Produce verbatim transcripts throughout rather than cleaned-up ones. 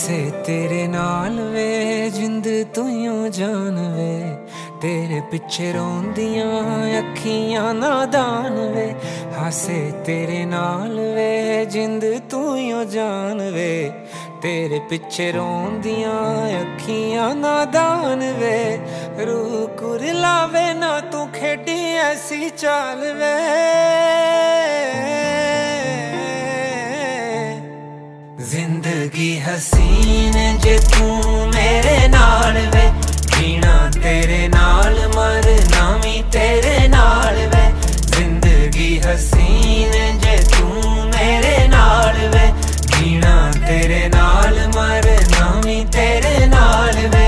हासे तेरे नाल वे जिंद तुइयों जान वे, तेरे पिछे रोंदियां अखियां नादान वे। हासे तेरे नाल वे जिंद तुइयों जान वे, तेरे पिछे रोंदियां अखियां नादान वे। रूह कुरलावे ना तू खेडी ऐसी चाल वे, जिंदगी हसीन जे तू मेरे नाल वे। जीना तेरे नाल मरना भी तेरे नाल वे, जिंदगी हसीन जे तू मेरे नाल वे। जीना तेरे नाल मरना भी तेरे नाल वे।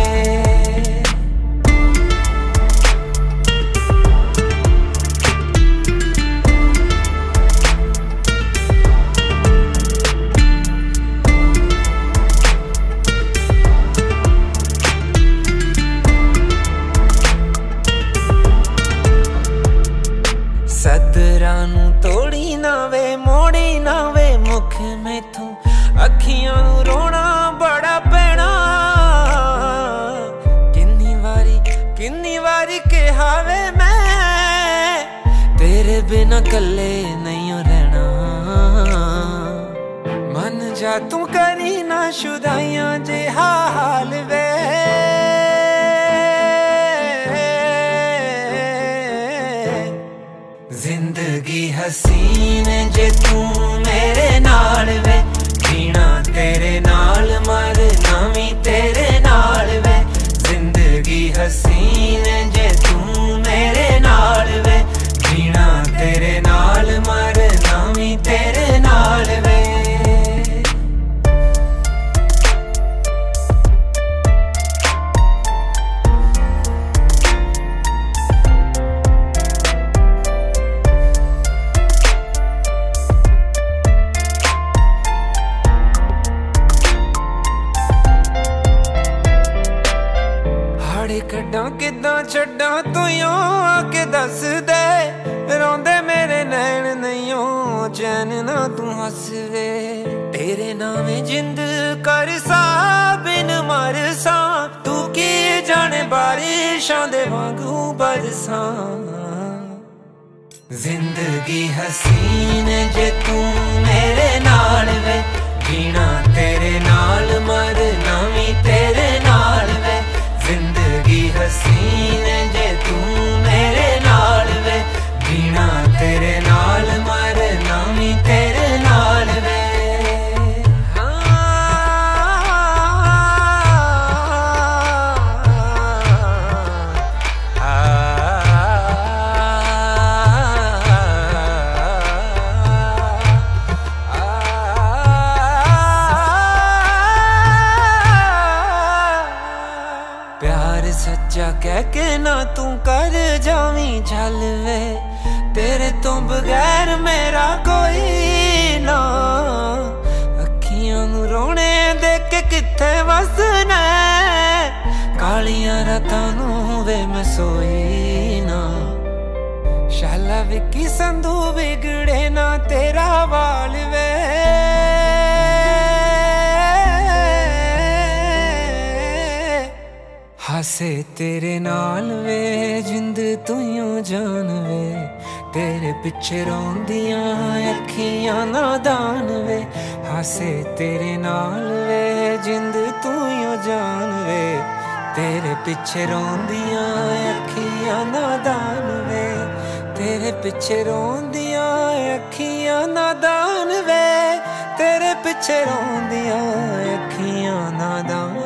सदरां नूं तोड़ी ना वे मोड़ी ना वे मुख मैथों, अखियां नूं रोना बड़ा पैना। किन्नी वारी किन्नी वारी कहा वे मैं, तेरे बिना कल्ले नहीं रहना। मन जा तू करी ना शुदाइयां जे हाल वे, जिंदगी हसीन जे तू मेरे नाल वे। जीना तेरे नाल मरना भी तेरे नाल वे, जिंदगी हसीन जे तू मेरे नाल वे। जीना तेरे नाल मरना भी तेरे नाल वे। कड्डां किदां छड्डां तुइयों आके दस दे, रोंदे मेरे नैन नईयों चैन ना तू हस वे। तेरे नावे जिंद कर सा बिन मर सा, तू की जाने बारिशां दे वांगू बरसा। जिंदगी हसीन जे तू मेरे नाल वे। जीना तेरे नाल मरना भी तेरे नाल वे, जिंदगी हसीन जे तू मेरे नाल वे। जीना तेरे नाल मरना भी तेरे नाल वे। प्यार सच्चा कह के ना तू कर जावी झल वे, तेरे तो बगैर मेरा कोई ना। अखियां नूं रोने दे के किथे वसना, कालियां रातां नूं वे मैं सोई ना। शाला विकी संधू बिगड़े ना तेरा वाल वे, हासे तेरे नाल वे जिंद तुइयों जान वे। तेरे पिछे रोंदियां अखियां नादान वे, हासे तेरे नाल वे जिंद तुइयों जान वे। तेरे पिछे रोंदियां अखियां नादान वे, तेरे पिछे रोंदियां अखियां नादान वे। तेरे पिछे रोंदियां अखियां नादान